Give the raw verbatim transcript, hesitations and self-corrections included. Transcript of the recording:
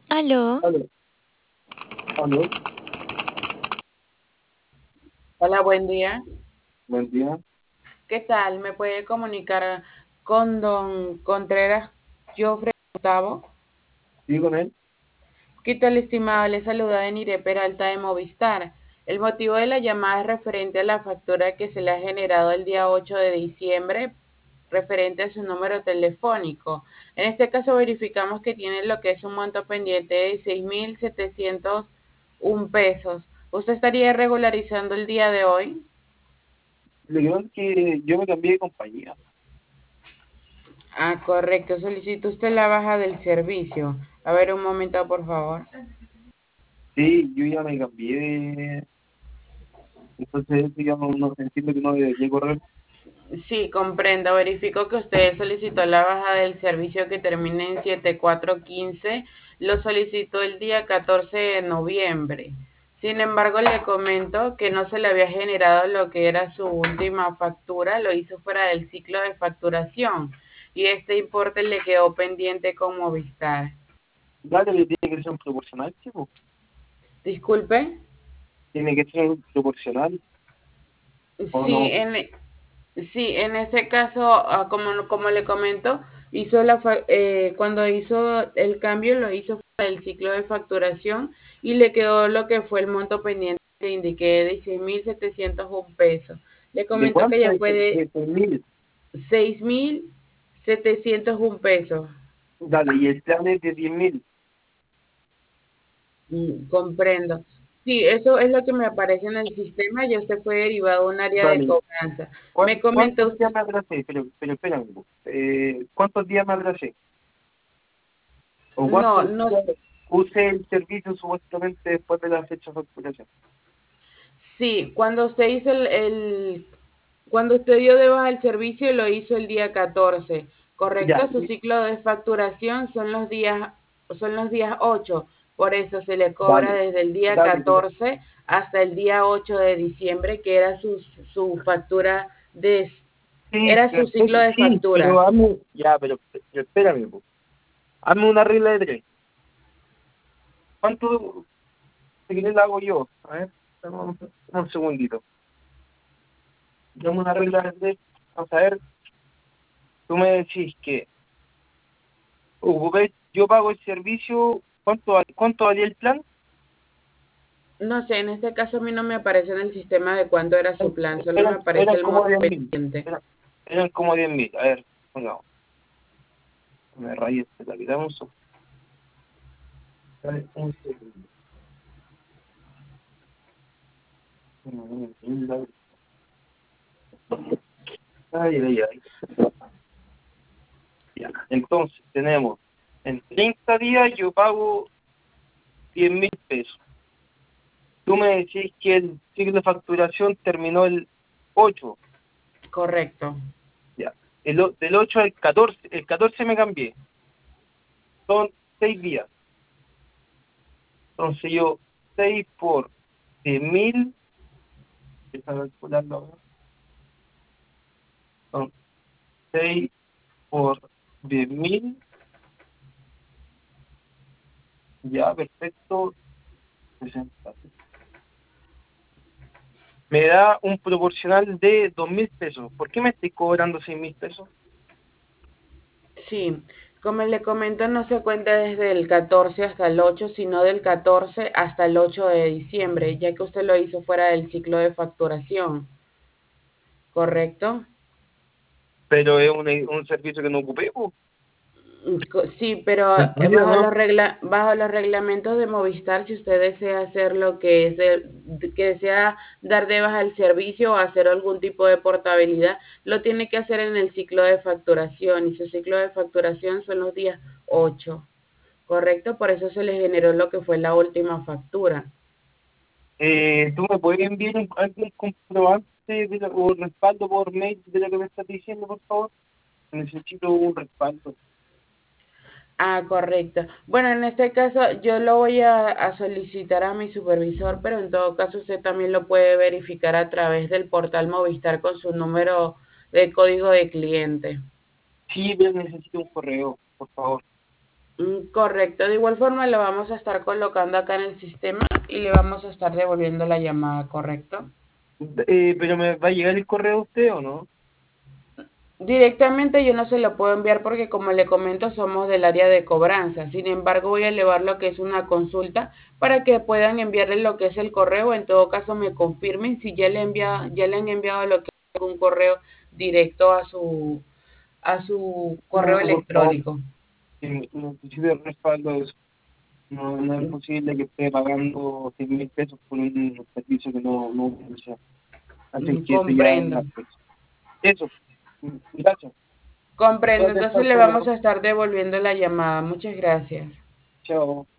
Aló, Aló, aló, Hola, buen día. buen día. ¿Qué tal? ¿Me puede comunicar con don Contreras Jofre Gustavo? Sí, con él. ¿Qué tal, estimado? Le saluda Denire Peralta de Movistar. El motivo de la llamada es referente a la factura que se le ha generado el día ocho de diciembre, referente a su número telefónico. En este caso verificamos que tiene lo que es un monto pendiente de seis mil setecientos un pesos. ¿Usted estaría regularizando el día de hoy? Lo que pasa es que yo me cambié de compañía. Ah, correcto. Solicita usted la baja del servicio. A ver, un momento, por favor. Sí, yo ya me cambié de... Entonces, eso ya no, no entiendo que no debería correr. Sí, comprendo. Verifico que usted solicitó la baja del servicio que termina en siete cuatro uno cinco. Lo solicitó el día catorce de noviembre. Sin embargo, le comento que no se le había generado lo que era su última factura. Lo hizo fuera del ciclo de facturación. Y este importe le quedó pendiente con Movistar. Dale, le tiene que ser un proporcional, chico. Disculpe. Tiene que ser un proporcional, ¿o Sí, no? en, sí, en ese caso, ah, como, como le comento, hizo la fa- eh, cuando hizo el cambio lo hizo para el ciclo de facturación y le quedó lo que fue el monto pendiente que indiqué de seis mil setecientos un pesos. Le ¿De comento que cuánto? ya De, fue de de seis mil. seis mil setecientos un pesos. Dale, y el plan es de diez mil. Mm, comprendo. Sí, eso es lo que me aparece en el sistema. Ya usted fue derivado a un área de Dale, cobranza. Me ¿cuán- comenta ¿cuántos días usted. me atrasé? Pero, pero espérame, po. eh, ¿cuántos días me atrasé? ¿O No, cuántos no. días usé el servicio supuestamente después de la fecha de facturación? Sí, cuando usted hizo el, el- cuando usted dio de baja el servicio, lo hizo el día catorce, Ya, ¿correcto? Su ciclo de facturación son los días, son los días ocho. Por eso se le cobra dale, desde el día dale, pero catorce hasta el día ocho de diciembre, que era su, su factura de, sí, era su ciclo perfecto, de sí, pero factura. hazme, ya, pero, pero espérame, po. Hazme una regla de tres. ¿Cuánto si querés la hago yo? A ver, dame un, un segundito. Dame una regla de tres. Vamos a ver, tú me decís que ocupé, yo pago el servicio, ¿cuánto, val- cuánto valía el plan? No sé, en este caso a mí no me aparece en el sistema de cuánto era su Eran, plan, solo me eran, aparece eran el como monto diez mil. pendiente. Eran, eran como diez mil. A ver, pongamos. Me rayé este lápiz. Dame un segundo. Dame un segundo. Ay, ay, ay. Ya. Entonces, tenemos en treinta días yo pago diez mil pesos. Tú me decís que el ciclo de facturación terminó el ocho. Correcto. Ya. El, o- del ocho al catorce, el catorce me cambié. Son seis días. Entonces yo, seis por diez mil, déjame calcularlo ahora. Son seis por diez mil, ya, perfecto. sesenta. Me da un proporcional de dos mil pesos. ¿Por qué me estoy cobrando seis mil pesos? Sí, como le comento, no se cuenta desde el catorce hasta el ocho, sino del catorce hasta el ocho de diciembre, ya que usted lo hizo fuera del ciclo de facturación, ¿correcto? Pero es un, un servicio que no ocupé, po. Co- Sí, pero ¿En eh, serio, bajo no? los regla, bajo los reglamentos de Movistar, si usted desea hacer lo que es el- que desea dar de baja el servicio o hacer algún tipo de portabilidad, lo tiene que hacer en el ciclo de facturación y su ciclo de facturación son los días ocho. Correcto, por eso se le generó lo que fue la última factura. Eh, ¿tú me puedes enviar un, algún comprobante de lo- o respaldo por mail de lo que me estás diciendo, por favor? Necesito un respaldo. Ah, correcto. Bueno, en este caso yo lo voy a, a solicitar a mi supervisor, pero en todo caso usted también lo puede verificar a través del portal Movistar con su número de código de cliente. Sí, pero necesito un correo, por favor. Mm, correcto, de igual forma lo vamos a estar colocando acá en el sistema y le vamos a estar devolviendo la llamada, ¿correcto? Eh, pero ¿me va a llegar el correo a usted o no? Directamente yo no se lo puedo enviar porque como le comento somos del área de cobranza. Sin embargo voy a elevar lo que es una consulta para que puedan enviarle lo que es el correo. En todo caso me confirmen si ya le envia, ya le han enviado lo que es un correo directo a su a su correo No, por favor, electrónico. que necesito el respaldo de eso. No, no es posible que esté pagando cien mil pesos por un servicio que no, no utiliza. Así Mm, que eso ya es comprendo. una cosa. Eso, mm, gracias. Comprendo. Gracias Entonces por le vamos todo. a estar devolviendo la llamada. Muchas gracias. Chao.